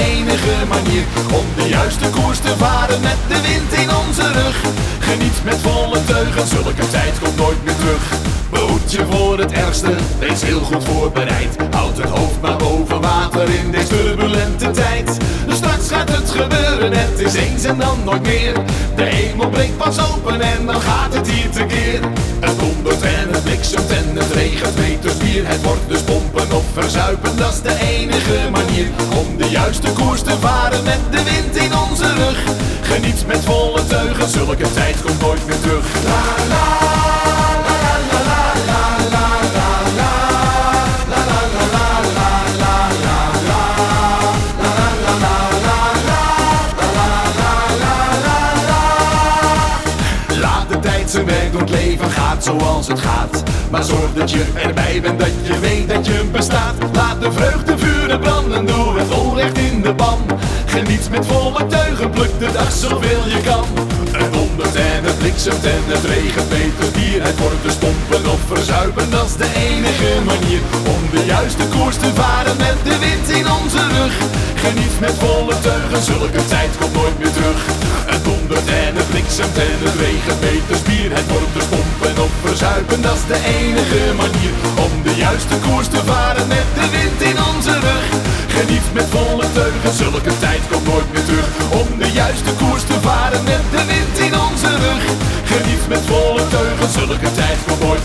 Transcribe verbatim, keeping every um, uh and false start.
enige manier om de juiste koers te varen met de wind in onze rug. Geniet met volle teugen, zulke tijd komt nooit meer terug. Behoed je voor het ergste, wees heel goed voorbereid. Houd het hoofd maar boven water in deze turbulente tijd. Straks gaat het gebeuren, het is eens en dan nooit meer. De hemel breekt pas open en dan gaat het hier tekeer. Het dondert en het bliksemt en het regent meters bier. Het wordt dus pompen of verzuipen, dat is de enige manier om de juiste koers te varen met de wind in onze rug. Geniet met volle teugen, zulke tijd komt nooit meer terug. La la la la la la la la la la la la la la la la. Laat de tijd zijn werk doen, het leven gaat zoals het gaat. Maar zorg dat je erbij bent, dat je weet dat je bestaat. Laat de vreugdevuren branden, doe het vol recht in de pan. Geniet met volle teugen, pluk de dag zoveel je kan. Het dondert en het bliksemt en het regent meters bier. Het wordt dus pompen of verzuipen, dat is de enige manier om de juiste koers te varen met de wind in onze rug. Geniet met volle teugen, zulke tijd komt nooit meer terug. Het dondert en het bliksemt en het regent meters bier. Het wordt dus pompen of verzuipen, dat is de enige manier om de juiste koers te varen met de wind in onze rug. Geniet met volle teugen, zulke tijd komt nooit meer terug. Om de juiste koers te varen met de wind in onze rug. Geniet met volle teugen, zulke tijd komt nooit meer terug.